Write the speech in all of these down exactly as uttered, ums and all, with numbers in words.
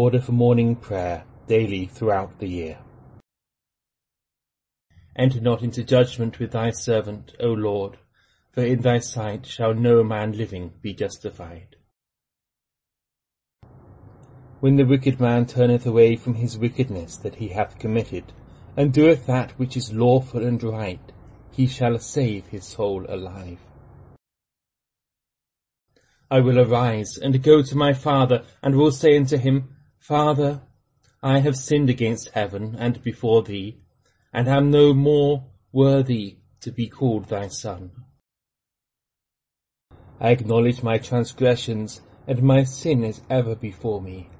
order for morning prayer daily throughout the year. Enter not into judgment with thy servant, O Lord, for in thy sight shall no man living be justified. When the wicked man turneth away from his wickedness that he hath committed, and doeth that which is lawful and right, he shall save his soul alive. I will arise and go to my father, and will say unto him, Father, I have sinned against heaven and before thee, and am no more worthy to be called thy son. I acknowledge my transgressions, and my sin is ever before me.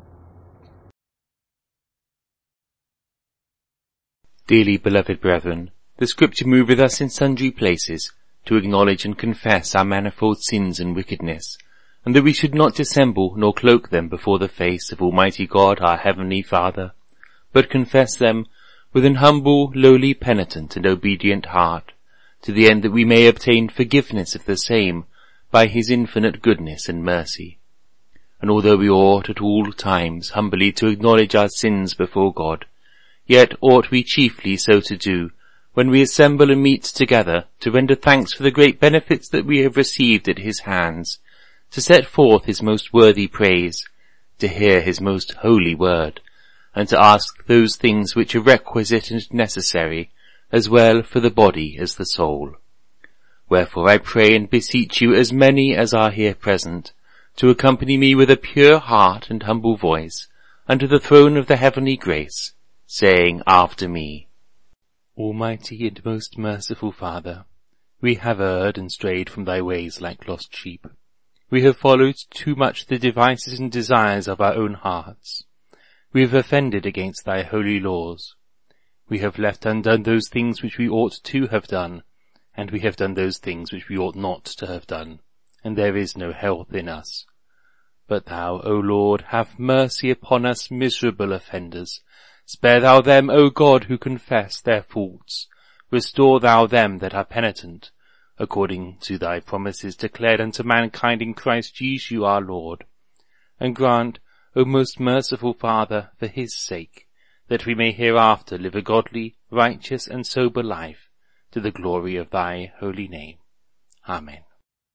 Dearly beloved brethren, the Scripture moveth us in sundry places to acknowledge and confess our manifold sins and wickedness, and that we should not dissemble nor cloak them before the face of Almighty God our Heavenly Father, but confess them with an humble, lowly, penitent, and obedient heart, to the end that we may obtain forgiveness of the same by his infinite goodness and mercy. And although we ought at all times humbly to acknowledge our sins before God, yet ought we chiefly so to do when we assemble and meet together to render thanks for the great benefits that we have received at his hands, to set forth his most worthy praise, to hear his most holy word, and to ask those things which are requisite and necessary, as well for the body as the soul. Wherefore I pray and beseech you, as many as are here present, to accompany me with a pure heart and humble voice unto the throne of the heavenly grace, saying after me, Almighty and most merciful Father, we have erred and strayed from thy ways like lost sheep. We have followed too much the devices and desires of our own hearts. We have offended against thy holy laws. We have left undone those things which we ought to have done, and we have done those things which we ought not to have done, and there is no health in us. But thou, O Lord, have mercy upon us miserable offenders. Spare thou them, O God, who confess their faults. Restore thou them that are penitent, according to thy promises declared unto mankind in Christ Jesus our Lord. And grant, O most merciful Father, for his sake, that we may hereafter live a godly, righteous, and sober life, to the glory of thy holy name. Amen.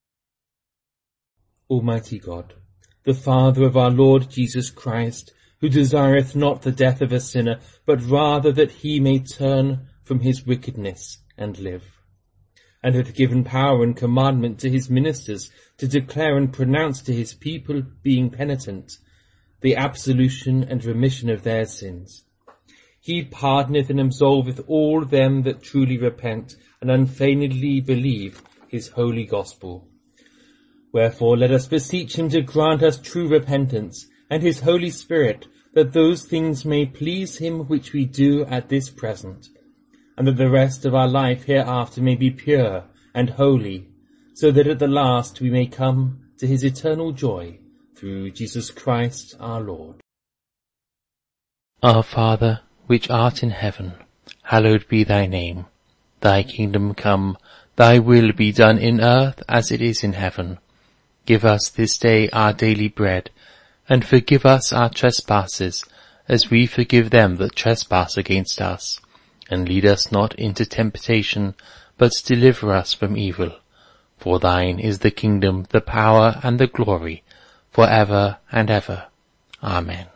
Almighty God, the Father of our Lord Jesus Christ, who desireth not the death of a sinner, but rather that he may turn from his wickedness and live, and hath given power and commandment to his ministers to declare and pronounce to his people, being penitent, the absolution and remission of their sins. He pardoneth and absolveth all them that truly repent and unfeignedly believe his holy gospel. Wherefore let us beseech him to grant us true repentance, and his Holy Spirit, that those things may please him which we do at this present, and that the rest of our life hereafter may be pure and holy, so that at the last we may come to his eternal joy, through Jesus Christ our Lord. Our Father, which art in heaven, hallowed be thy name. Thy kingdom come, thy will be done in earth as it is in heaven. Give us this day our daily bread, and forgive us our trespasses, as we forgive them that trespass against us. And lead us not into temptation, but deliver us from evil. For thine is the kingdom, the power, and the glory, for ever and ever. Amen.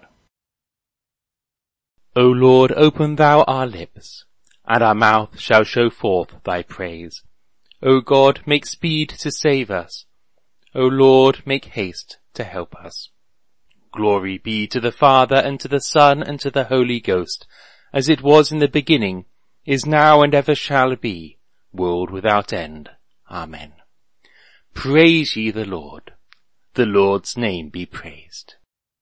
O Lord, open thou our lips, and our mouth shall show forth thy praise. O God, make speed to save us. O Lord, make haste to help us. Glory be to the Father, and to the Son, and to the Holy Ghost, as it was in the beginning, is now, and ever shall be, world without end. Amen. Praise ye the Lord. The Lord's name be praised.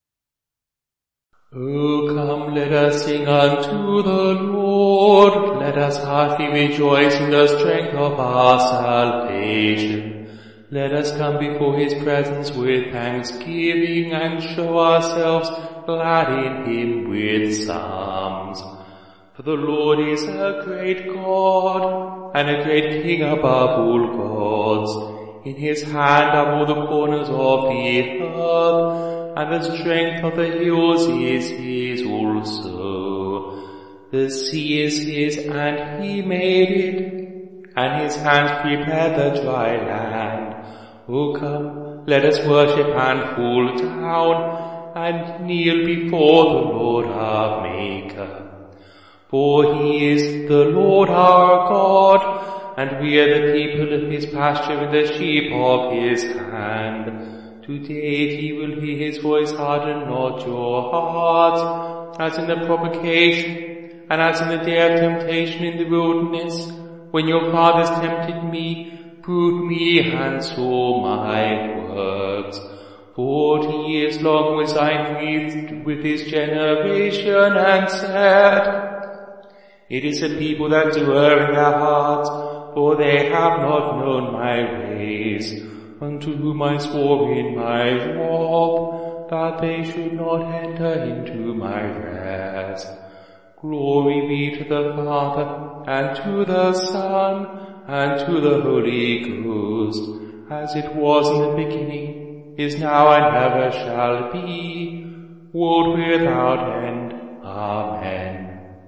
O come, let us sing unto the Lord. Let us heartily rejoice in the strength of our salvation. Let us come before his presence with thanksgiving, and show ourselves glad in him with psalms. For the Lord is a great God, and a great King above all gods. In his hand are all the corners of the earth. and the strength of the hills is his also. The sea is his, and he made it, and his hands prepared the dry land. O come, let us worship and fall down, and kneel before the Lord our Maker. For he is the Lord our God, and we are the people of his pasture and the sheep of his hand. Today he will hear his voice, harden not your hearts, as in the provocation, and as in the day of temptation in the wilderness, when your fathers tempted me, proved me, and saw my works. Forty years long was I grieved with his generation, and said, it is a people that do err in their hearts, for they have not known my ways, unto whom I swore in my wrath, that they should not enter into my rest. Glory be to the Father, and to the Son, and to the Holy Ghost, as it was in the beginning, is now, and ever shall be, world without end. Amen.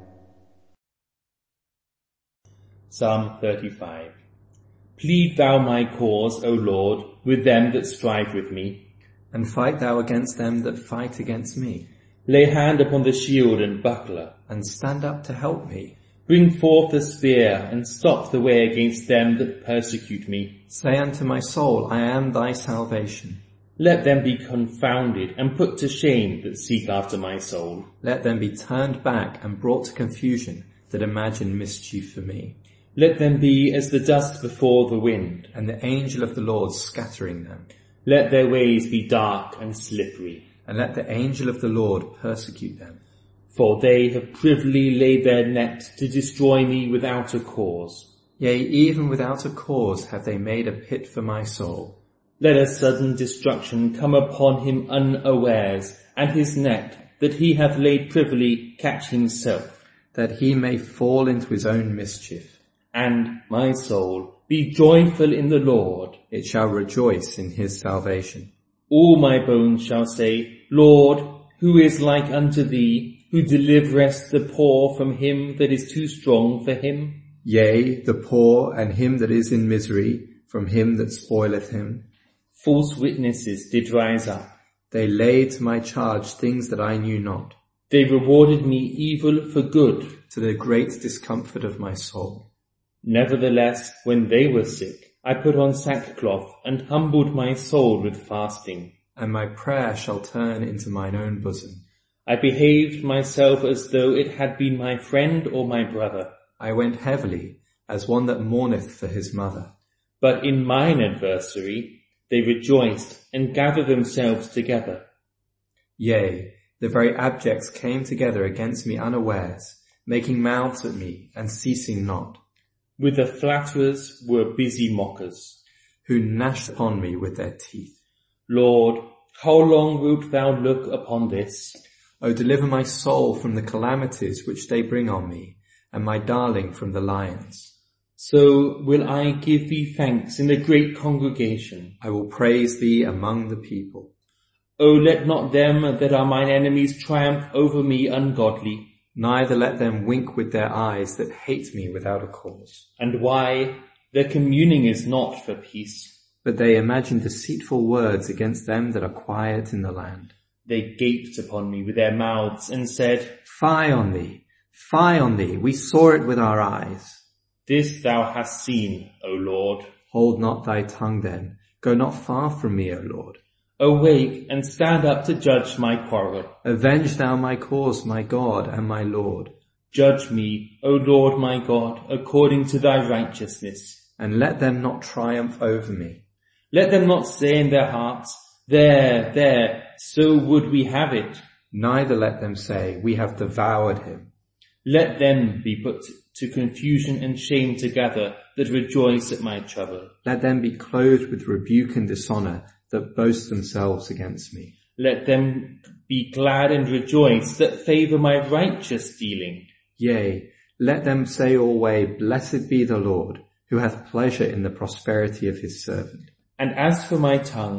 Psalm thirty-five. Plead thou my cause, O Lord, with them that strive with me. And fight thou against them that fight against me. Lay hand upon the shield and buckler. And stand up to help me. Bring forth the spear, and stop the way against them that persecute me. Say unto my soul, I am thy salvation. Let them be confounded, and put to shame that seek after my soul. Let them be turned back and brought to confusion that imagine mischief for me. Let them be as the dust before the wind, and the angel of the Lord scattering them. Let their ways be dark and slippery, and let the angel of the Lord persecute them. For they have privily laid their net to destroy me without a cause. Yea, even without a cause have they made a pit for my soul. Let a sudden destruction come upon him unawares, and his net that he hath laid privily catch himself, that he may fall into his own mischief. And my soul, be joyful in the Lord. It shall rejoice in his salvation. All my bones shall say, Lord, who is like unto thee, who deliverest the poor from him that is too strong for him? Yea, the poor and him that is in misery, from him that spoileth him. False witnesses did rise up. They laid to my charge things that I knew not. They rewarded me evil for good, to the great discomfort of my soul. Nevertheless, when they were sick, I put on sackcloth and humbled my soul with fasting. And my prayer shall turn into mine own bosom. I behaved myself as though it had been my friend or my brother. I went heavily, as one that mourneth for his mother. But in mine adversary they rejoiced and gathered themselves together. Yea, the very abjects came together against me unawares, making mouths at me and ceasing not. With the flatterers were busy mockers, who gnashed upon me with their teeth. Lord, how long wilt thou look upon this? O deliver my soul from the calamities which they bring on me, and my darling from the lions. So will I give thee thanks in the great congregation. I will praise thee among the people. O let not them that are mine enemies triumph over me ungodly. Neither let them wink with their eyes that hate me without a cause. And why? Their communing is not for peace. But they imagine deceitful words against them that are quiet in the land. They gaped upon me with their mouths and said, Fie on thee! Fie on thee! We saw it with our eyes. This thou hast seen, O Lord. Hold not thy tongue then. Go not far from me, O Lord. Awake and stand up to judge my quarrel. Avenge thou my cause, my God and my Lord. Judge me, O Lord my God, according to thy righteousness. And let them not triumph over me. Let them not say in their hearts, There, there, so would we have it. Neither let them say, We have devoured him. Let them be put to confusion and shame together that rejoice at my trouble. Let them be clothed with rebuke and dishonour that boast themselves against me. Let them be glad and rejoice that favour my righteous dealing. Yea, let them say alway, Blessed be the Lord, who hath pleasure in the prosperity of his servant. And as for my tongue,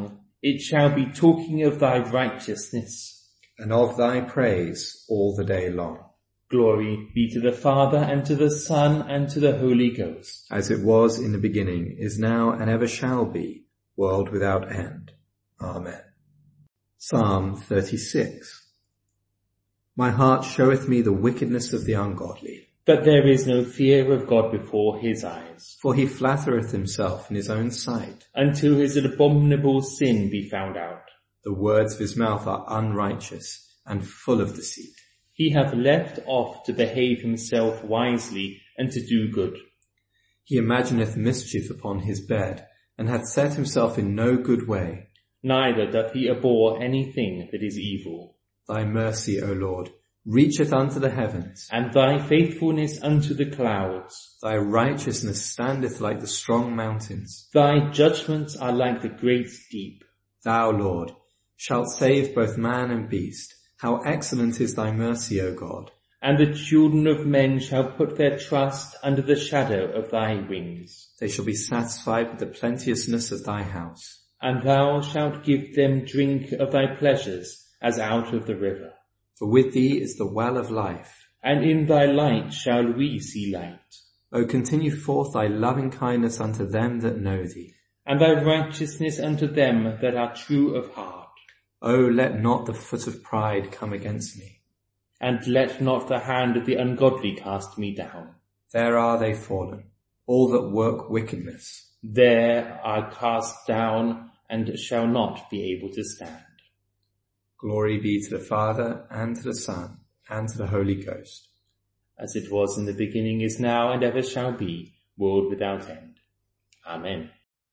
It shall be talking of thy righteousness, and of thy praise all the day long. Glory be to the Father, and to the Son, and to the Holy Ghost. As it was in the beginning, is now, and ever shall be, world without end. Amen. Psalm thirty-six. My heart showeth me the wickedness of the ungodly. But there is no fear of God before his eyes. For he flattereth himself in his own sight. Until his abominable sin be found out. The words of his mouth are unrighteous, and full of deceit. He hath left off to behave himself wisely, and to do good. He imagineth mischief upon his bed, and hath set himself in no good way. Neither doth he abhor anything that is evil. Thy mercy, O Lord, reacheth unto the heavens, and thy faithfulness unto the clouds. Thy righteousness standeth like the strong mountains. Thy judgments are like the great deep. Thou, Lord, shalt save both man and beast. How excellent is thy mercy, O God. And the children of men shall put their trust under the shadow of thy wings. They shall be satisfied with the plenteousness of thy house. And thou shalt give them drink of thy pleasures, as out of the river. For with thee is the well of life. And in thy light shall we see light. O continue forth thy loving kindness unto them that know thee. And thy righteousness unto them that are true of heart. O let not the foot of pride come against me. And let not the hand of the ungodly cast me down. There are they fallen, all that work wickedness. There are cast down, and shall not be able to stand. Glory be to the Father, and to the Son, and to the Holy Ghost. As it was in the beginning, is now, and ever shall be, world without end. Amen.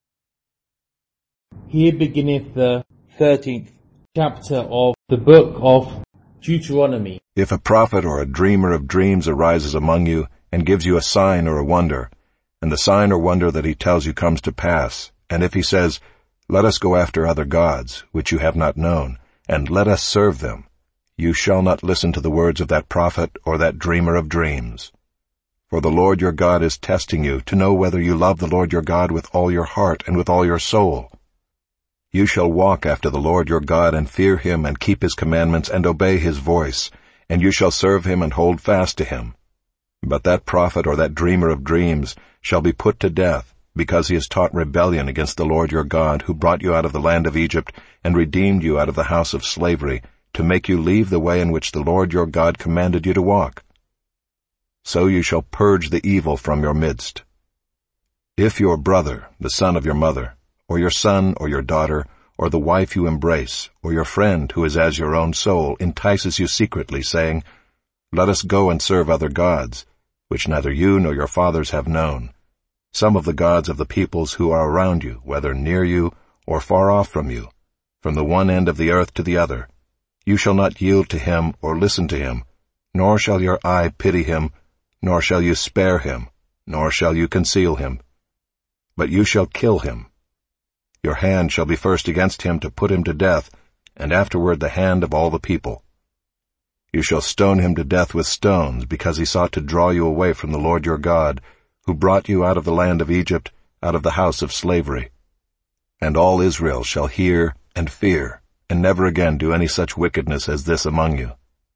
Here beginneth the thirteenth chapter of the book of Deuteronomy. If a prophet or a dreamer of dreams arises among you, and gives you a sign or a wonder, and the sign or wonder that he tells you comes to pass, and if he says, Let us go after other gods, which you have not known, and let us serve them, you shall not listen to the words of that prophet or that dreamer of dreams. For the Lord your God is testing you to know whether you love the Lord your God with all your heart and with all your soul. You shall walk after the Lord your God and fear him and keep his commandments and obey his voice, and you shall serve him and hold fast to him. But that prophet or that dreamer of dreams shall be put to death, because he has taught rebellion against the Lord your God, who brought you out of the land of Egypt and redeemed you out of the house of slavery, to make you leave the way in which the Lord your God commanded you to walk. So you shall purge the evil from your midst. If your brother, the son of your mother, or your son or your daughter, or the wife you embrace, or your friend who is as your own soul, entices you secretly, saying, Let us go and serve other gods, which neither you nor your fathers have known, some of the gods of the peoples who are around you, whether near you or far off from you, from the one end of the earth to the other, you shall not yield to him or listen to him, nor shall your eye pity him, nor shall you spare him, nor shall you conceal him. But you shall kill him. Your hand shall be first against him to put him to death, and afterward the hand of all the people. You shall stone him to death with stones, because he sought to draw you away from the Lord your God, who brought you out of the land of Egypt, out of the house of slavery. And all Israel shall hear and fear, and never again do any such wickedness as this among you.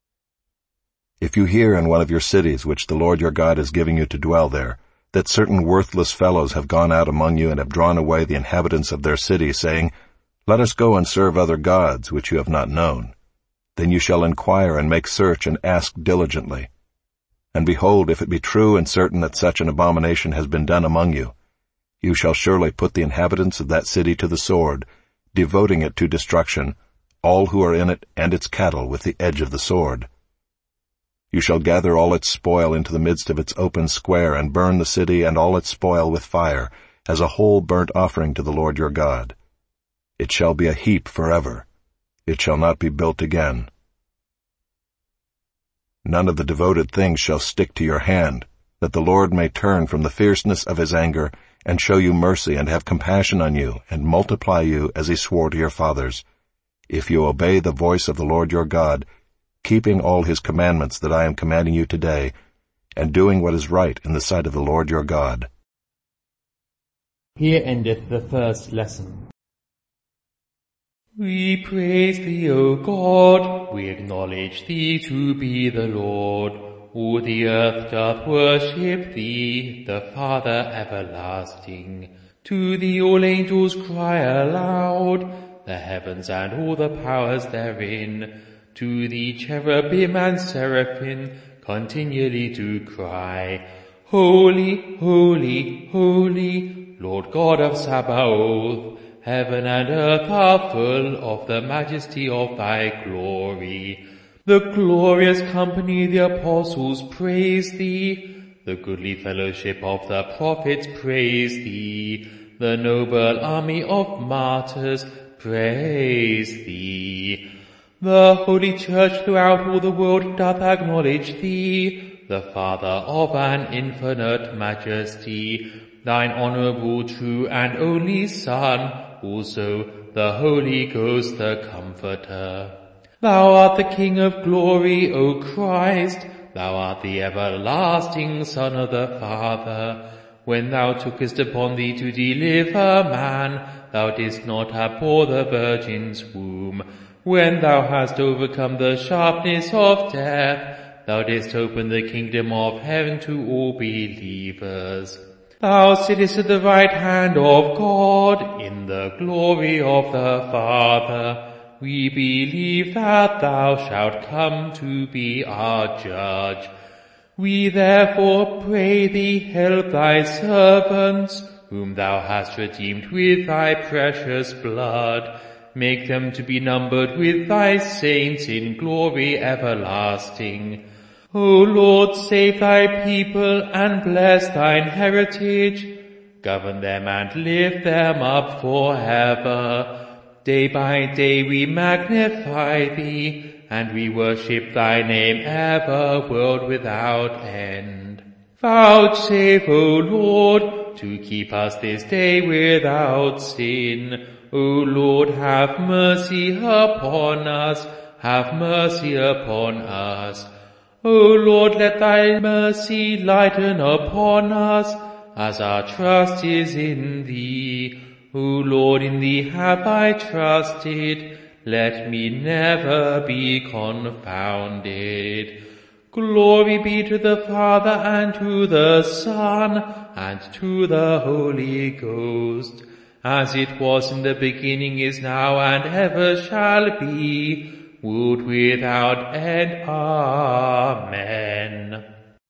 If you hear in one of your cities which the Lord your God is giving you to dwell there, that certain worthless fellows have gone out among you and have drawn away the inhabitants of their city, saying, Let us go and serve other gods, which you have not known, then you shall inquire and make search and ask diligently. And behold, if it be true and certain that such an abomination has been done among you, you shall surely put the inhabitants of that city to the sword, devoting it to destruction, all who are in it and its cattle with the edge of the sword. You shall gather all its spoil into the midst of its open square, and burn the city and all its spoil with fire, as a whole burnt offering to the Lord your God. It shall be a heap forever. It shall not be built again. None of the devoted things shall stick to your hand, that the Lord may turn from the fierceness of his anger, and show you mercy, and have compassion on you, and multiply you as he swore to your fathers, if you obey the voice of the Lord your God, keeping all his commandments that I am commanding you today, and doing what is right in the sight of the Lord your God. Here endeth the first lesson. We praise thee, O God, we acknowledge thee to be the Lord. All the earth doth worship thee, the Father everlasting. To thee all angels cry aloud, the heavens and all the powers therein. To thee cherubim and seraphim continually do cry, Holy, holy, holy, Lord God of Sabaoth. Heaven and earth are full of the majesty of thy glory. The glorious company, the apostles, praise thee. The goodly fellowship of the prophets, praise thee. The noble army of martyrs, praise thee. The holy church throughout all the world doth acknowledge thee, the Father of an infinite majesty, thine honourable, true, and only Son, also the Holy Ghost, the Comforter. Thou art the King of glory, O Christ. Thou art the everlasting Son of the Father. When thou tookest upon thee to deliver man, thou didst not abhor the Virgin's womb. When thou hast overcome the sharpness of death, thou didst open the kingdom of heaven to all believers. Thou sittest at the right hand of God in the glory of the Father. We believe that thou shalt come to be our judge. We therefore pray thee, help thy servants, whom thou hast redeemed with thy precious blood. Make them to be numbered with thy saints in glory everlasting. O Lord, save thy people and bless thine heritage. Govern them and lift them up forever. Day by day we magnify thee, and we worship thy name ever, world without end. Vouchsafe, O Lord, to keep us this day without sin. O Lord, have mercy upon us, have mercy upon us. O Lord, let thy mercy lighten upon us, as our trust is in thee. O Lord, in thee have I trusted, let me never be confounded. Glory be to the Father, and to the Son, and to the Holy Ghost, as it was in the beginning, is now, and ever shall be, world without end. Amen.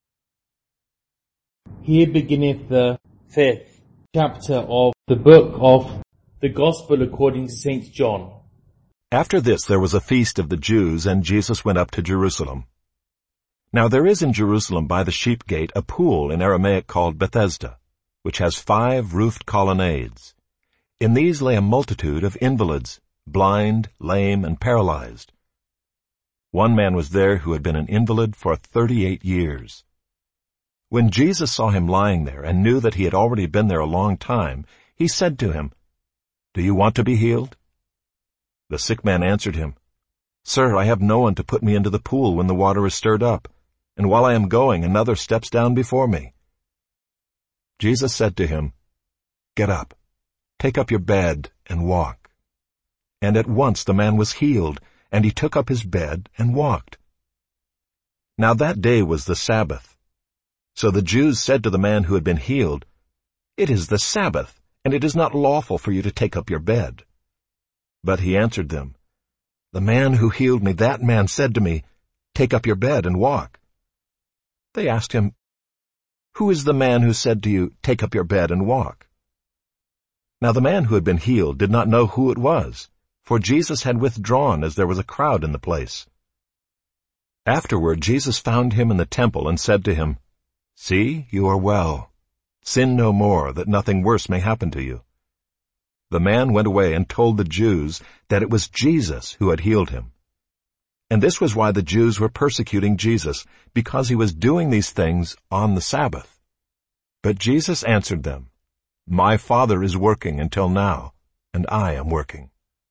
Here beginneth the fifth chapter of the book of the Gospel according to Saint John. After this there was a feast of the Jews, and Jesus went up to Jerusalem. Now there is in Jerusalem by the sheep gate a pool in Aramaic called Bethesda, which has five roofed colonnades. In these lay a multitude of invalids, blind, lame, and paralyzed. One man was there who had been an invalid for thirty-eight years. When Jesus saw him lying there and knew that he had already been there a long time, he said to him, "Do you want to be healed?" The sick man answered him, "Sir, I have no one to put me into the pool when the water is stirred up, and while I am going, another steps down before me." Jesus said to him, "Get up, take up your bed, and walk." And at once the man was healed, and he took up his bed and walked. Now that day was the Sabbath. So the Jews said to the man who had been healed, "It is the Sabbath, and it is not lawful for you to take up your bed." But he answered them, "The man who healed me, that man said to me, 'Take up your bed and walk.'" They asked him, "Who is the man who said to you, 'Take up your bed and walk'?" Now the man who had been healed did not know who it was, for Jesus had withdrawn as there was a crowd in the place. Afterward Jesus found him in the temple and said to him, "See, you are well. Sin no more, that nothing worse may happen to you." The man went away and told the Jews that it was Jesus who had healed him. And this was why the Jews were persecuting Jesus, because he was doing these things on the Sabbath. But Jesus answered them, "My Father is working until now, and I am working."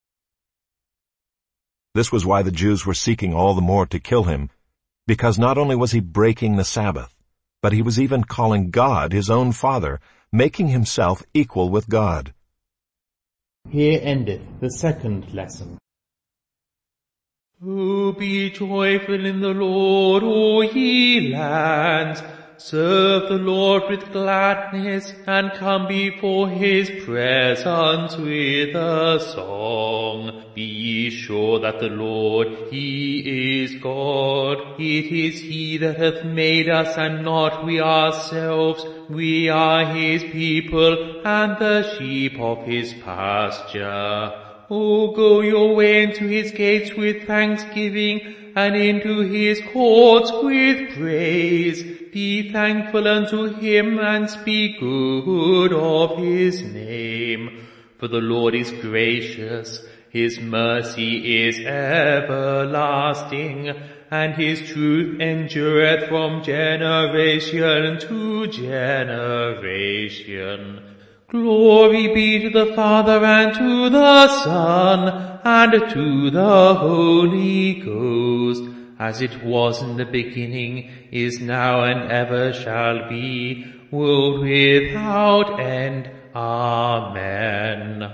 This was why the Jews were seeking all the more to kill him, because not only was he breaking the Sabbath, but he was even calling God his own Father, making himself equal with God. Here endeth the second lesson. Oh, be joyful in the Lord, O ye lands. Serve the Lord with gladness, and come before his presence with a song. Be sure that the Lord, he is God. It is he that hath made us, and not we ourselves. We are his people, and the sheep of his pasture. O go your way into his gates with thanksgiving, and into his courts with praise. Be thankful unto him, and speak good of his name. For the Lord is gracious, his mercy is everlasting, and his truth endureth from generation to generation. Glory be to the Father, and to the Son, and to the Holy Ghost, as it was in the beginning, is now, and ever shall be, world without end. Amen.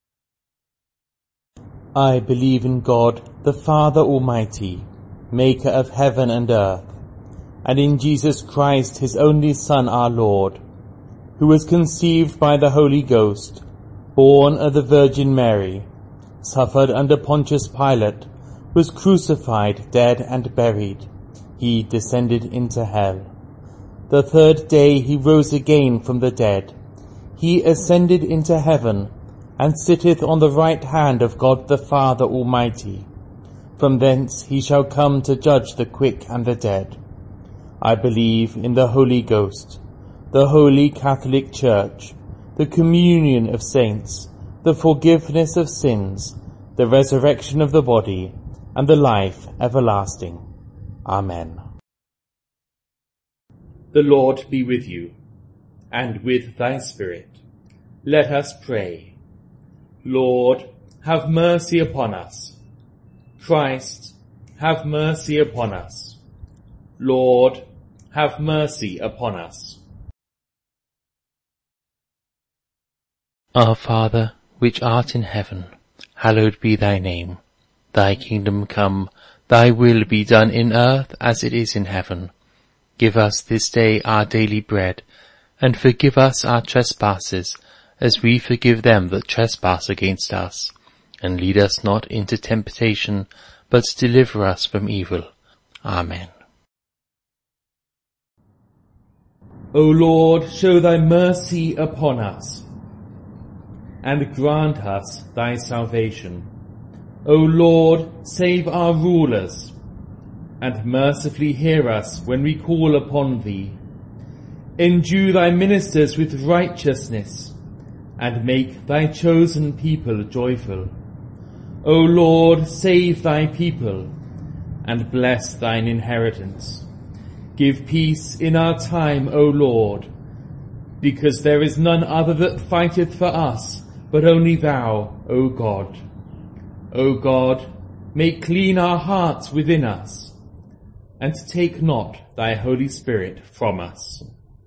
I believe in God, the Father Almighty, maker of heaven and earth, and in Jesus Christ, his only Son, our Lord, who was conceived by the Holy Ghost, born of the Virgin Mary, suffered under Pontius Pilate, was crucified, dead, and buried. He descended into hell. The third day he rose again from the dead. He ascended into heaven, and sitteth on the right hand of God the Father Almighty. From thence he shall come to judge the quick and the dead. I believe in the Holy Ghost, the Holy Catholic Church, the communion of saints, the forgiveness of sins, the resurrection of the body, and the life everlasting. Amen. The Lord be with you, and with thy spirit. Let us pray. Lord, have mercy upon us. Christ, have mercy upon us. Lord, have mercy upon us. Our Father, which art in heaven, hallowed be thy name. Thy kingdom come, thy will be done in earth as it is in heaven. Give us this day our daily bread, and forgive us our trespasses, as we forgive them that trespass against us. And lead us not into temptation, but deliver us from evil. Amen. O Lord, show thy mercy upon us, and grant us thy salvation. O Lord, save our rulers, and mercifully hear us when we call upon thee. Endue thy ministers with righteousness, and make thy chosen people joyful. O Lord, save thy people, and bless thine inheritance. Give peace in our time, O Lord, because there is none other that fighteth for us, but only thou, O God. O God, make clean our hearts within us, and take not thy Holy Spirit from us.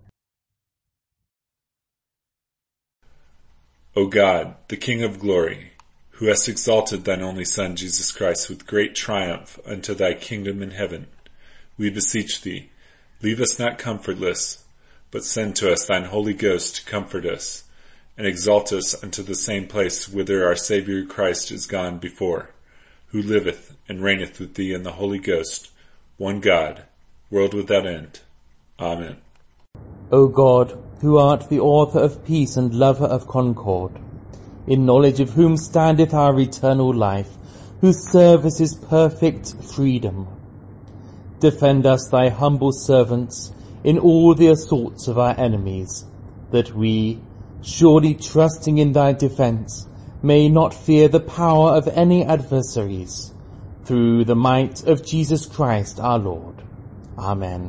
O God, the King of glory, who hast exalted thine only Son, Jesus Christ, with great triumph unto thy kingdom in heaven, we beseech thee, leave us not comfortless, but send to us thine Holy Ghost to comfort us, and exalt us unto the same place whither our Saviour Christ is gone before, who liveth and reigneth with thee in the Holy Ghost, one God, world without end. Amen. O God, who art the author of peace and lover of concord, in knowledge of whom standeth our eternal life, whose service is perfect freedom, defend us, thy humble servants, in all the assaults of our enemies, that we, surely trusting in thy defence, may not fear the power of any adversaries, through the might of Jesus Christ our Lord. Amen.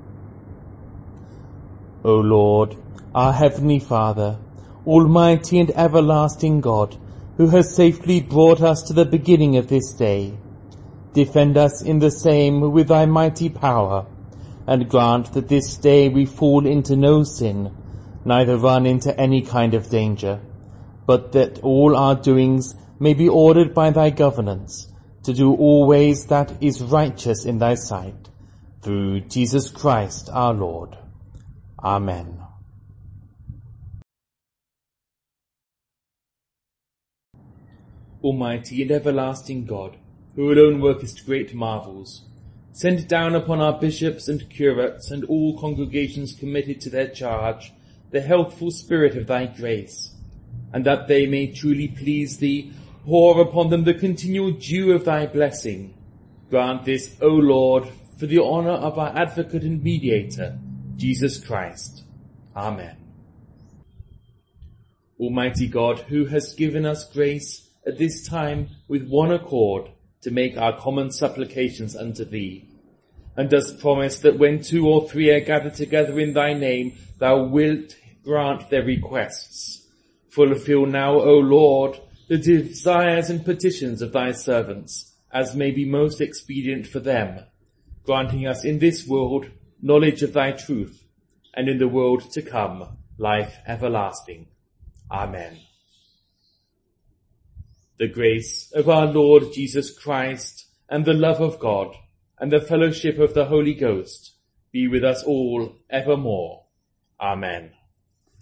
O Lord, our heavenly Father, almighty and everlasting God, who has safely brought us to the beginning of this day, defend us in the same with thy mighty power, and grant that this day we fall into no sin, neither run into any kind of danger, but that all our doings may be ordered by thy governance, to do always that is righteous in thy sight, through Jesus Christ our Lord. Amen. Almighty and everlasting God, who alone workest great marvels, send down upon our bishops and curates and all congregations committed to their charge the healthful spirit of thy grace, and that they may truly please thee, pour upon them the continual dew of thy blessing. Grant this, O Lord, for the honour of our advocate and mediator, Jesus Christ. Amen. Almighty God, who hast given us grace at this time with one accord to make our common supplications unto thee, and dost promise that when two or three are gathered together in thy name, thou wilt grant their requests. Fulfill now, O Lord, the desires and petitions of thy servants, as may be most expedient for them, granting us in this world knowledge of thy truth, and in the world to come life everlasting. Amen. The grace of our Lord Jesus Christ, and the love of God, and the fellowship of the Holy Ghost be with us all evermore. Amen.